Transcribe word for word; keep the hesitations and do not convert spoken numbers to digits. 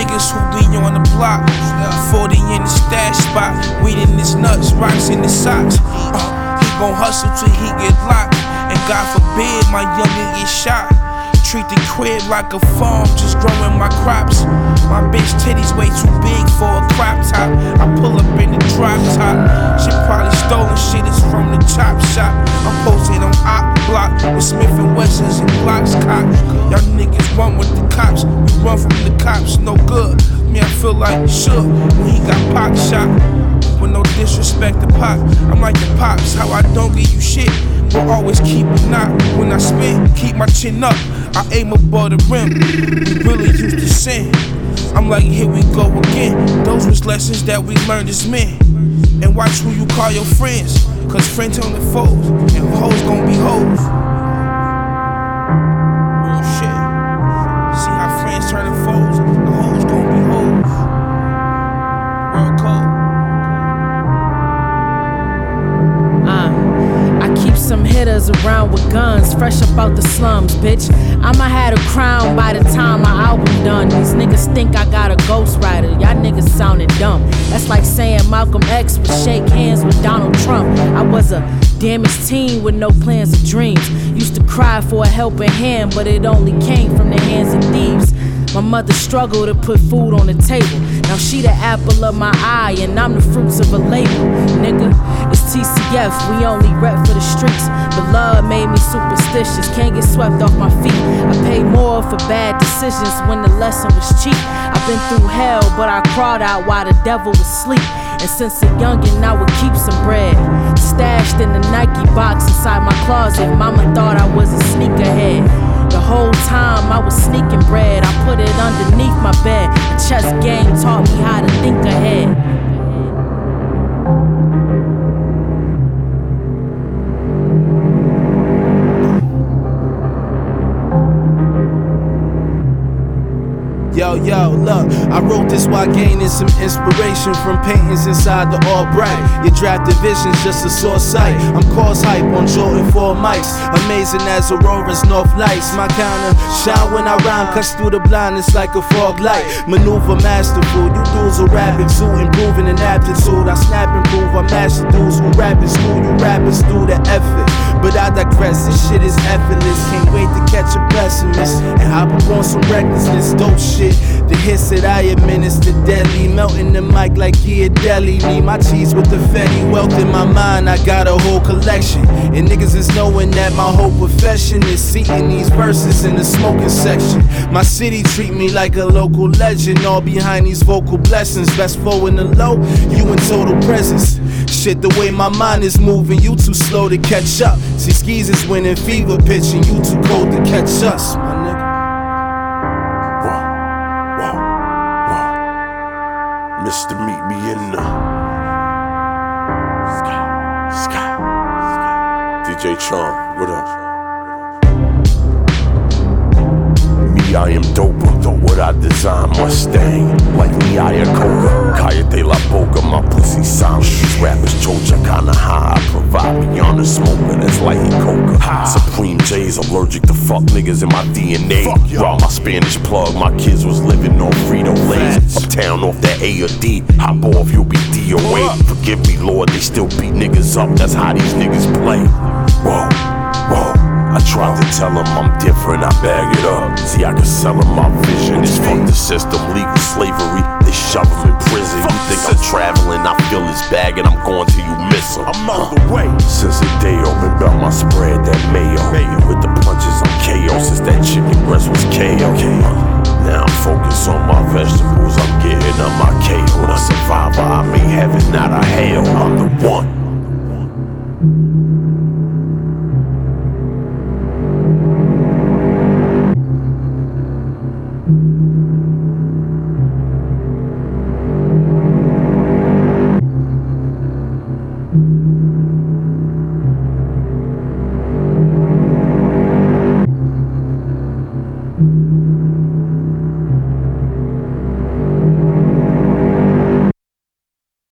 niggas who be on the block. forty in the stash spot, weed in his nuts, rocks in his socks. Uh, he gon' hustle till he get locked, and God forbid my youngin' get shot. Treat the crib like a farm, just growing my crops. My bitch titties way too big for a crop top. I pull up in the drop top. She probably stolen shit, it's from the chop shop. I'm posted on Op Block with Smith and Wessons and Glocks cock. Y'all niggas run with the cops, we run from the cops, no good. Me, I feel like Shook when he got Pac shot. With no disrespect to Pac, I'm like the Pops, how I don't give you shit, but always keep a knot. When I spit, keep my chin up, I aim above the rim. We really used to sin. I'm like, here we go again. Those was lessons that we learned as men. And watch who you call your friends, cause friends on the foes, and hoes gon' be hoes. Real shit. See how friends turn to foes, the hoes gon' be hoes. Real cold. Some hitters around with guns, fresh up out the slums, bitch. I'ma have a crown by the time my album done. These niggas think I got a ghostwriter, y'all niggas sounding dumb. That's like saying Malcolm X would shake hands with Donald Trump. I was a damaged teen with no plans or dreams. Used to cry for a helping hand, but it only came from the hands of thieves. My mother struggled to put food on the table. Now she the apple of my eye, and I'm the fruits of a label. Nigga, it's T C F, we only rep for the streets. But love made me superstitious, can't get swept off my feet. I paid more for bad decisions when the lesson was cheap. I've been through hell, but I crawled out while the devil was asleep. And since a youngin', I would keep some bread stashed in the Nike box inside my closet. Mama thought I was a sneakerhead. The whole time I was sneaking bread, I put it underneath my bed. The chess game taught me how to think ahead. Yo, yo, look, I wrote this while gaining some inspiration from paintings inside the all bright. Your draft division's just a sore sight. I'm cause hype on Jordan four mics, amazing as Aurora's North Lights. My counter shine when I rhyme, cuts through the blindness like a fog light. Maneuver masterful, you dudes are rapping too, improving in aptitude. I snap and prove I master dudes who rap in school. You rappers do the effort, but I digress. This shit is effortless. Can't wait to catch a pessimist and hop up on some recklessness, dope shit. The hits that I administer deadly, melting the mic like Ghirardelli. Me, my cheese with the Fetty, wealth in my mind, I got a whole collection. And niggas is knowing that my whole profession is seating these verses in the smoking section. My city treat me like a local legend, all behind these vocal blessings. Best foe in the low, you in total presence. Shit, the way my mind is moving, you too slow to catch up. See, skis is winning fever pitch, and you too cold to catch us, my nigga. Mister Meet Me in the Sky, Sky, D J Tron, what up? Me, I am doper. What I design, Mustang, like me, I a Coca. Calle de la Boca, my pussy silent. These rappers chocha kinda high. I provide me on the smoker that's like a Coca. Supreme J's, allergic to fuck niggas in my D N A. Raw my Spanish plug, my kids was living on Frito-Lays. Uptown off that A or D, hop off, you'll be D O A. Forgive me, Lord, they still beat niggas up, that's how these niggas play. Whoa, whoa. I tried to tell them I'm different, I bag it up. See, I can sell them my vision. It's fuck the system, legal slavery. They shove them in prison. You think I'm traveling, I feel this bag and I'm going till you miss them. I'm on the way. Since the day opened up my spread, that mayo. With the punches, I'm K O. Since that chicken breast was K O. Now I'm focused on my vegetables, I'm getting up my K O. The survivor, I made heaven, not a hell. I'm the one.